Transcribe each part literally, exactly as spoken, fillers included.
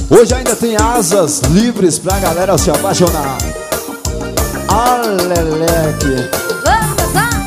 Hoje ainda tem asas livres pra galera se apaixonar. Aleleque. Vamos dançar.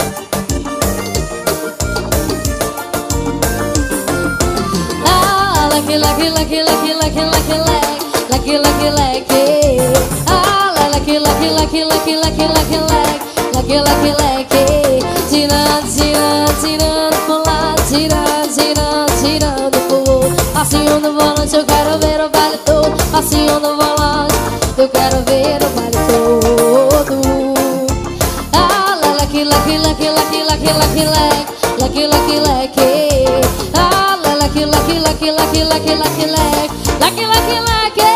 Ah, leque, leque, leque, leque, leque, leque, leque, leque, leque. Ah, leque, leque, leque, leque, leque, leque, leque, leque, leque. Tirando, tirando, tirando pro lado, tirando, tirando, tirando pro outro. Passinho no volante, eu quero ver o baile todo. Passinho no volante, eu quero ver o baile todo. Ah, leque, leque, leque, leque, leque, leque, leque, leque, leque. Ah, leque, leque, leque, leque, leque, leque, leque, leque, leque.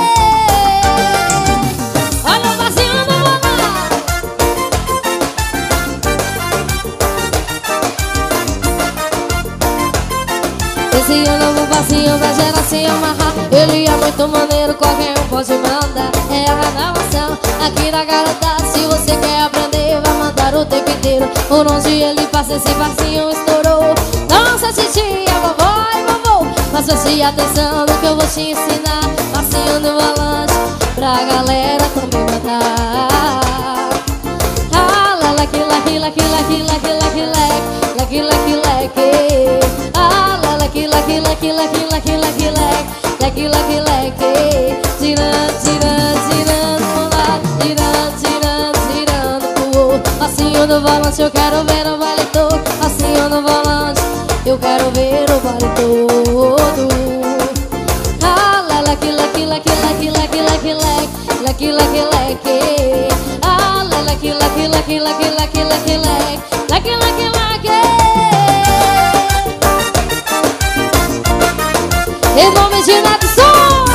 Olha o passinho no volante. Esse é o novo passinho da geração marra. Ele é muito maneiro, qualquer um pode mandar. É a renovação aqui da garota. Se você quer aprender, vai mandar o tempo inteiro. Por onde ele passa, esse passinho estourou. Nossa titia, vovó e vovô, mas preste atenção no que eu vou te ensinar. Passinho no volante, pra galera também mandar. Ah, leque, leque, leque, leque, leque, leque, leque, leque, leque. Ah, leque, leque, leque, leque, leque, leque, leque, leque, leque. Tirando, tirando, tirando pro lado, tirando, tirando, tirando pro outro. Passinho no volante, eu quero ver o baile todo. Passinho no volante, eu quero ver o baile todo. Ah, leque, leque, leque, leque, leque, leque, leque, leque, leque. Ah, leque, leque, leque, leque, leque, leque, leque, leque, leque. Em nome de Natson.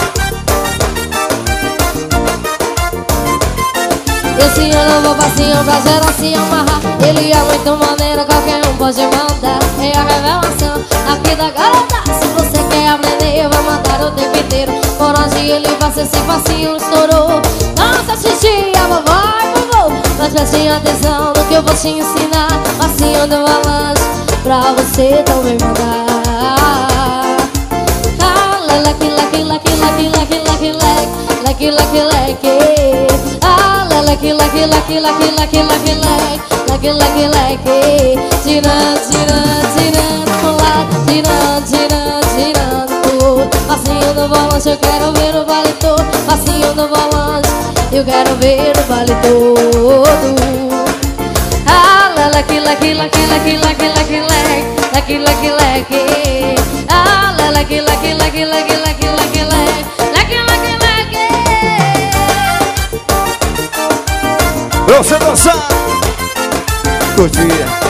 Esse ano eu vou passinho pra geração marra. Ele é muito maneiro, qualquer um pode mandar. É a revelação aqui da garota. Se você quer aprender, vai mandar o tempo inteiro. Por onde ele passa, esse passinho estourou. Nossa titia, vovó e vovô, mas preste atenção no que eu vou te ensinar. Passinho no volante, pra você também mandar. Leque, leque, leque, leque, leque, leque, leque, leque, leque. Ah, leque, leque, leque, leque, leque, leque, leque, leque, leque. Tirando, tirando, tirando pro lado, tirando, tirando, tirando pro outro. Passinho no volante, eu quero ver o baile todo. Passinho no volante, eu quero ver o baile todo. Ah, leque, leque, leque, leque, leque, leque, leque, leque, leque. Ah, leque, leque, leque, leque, leque, leque, leque, leque, leque. Pra você dançar, curtir.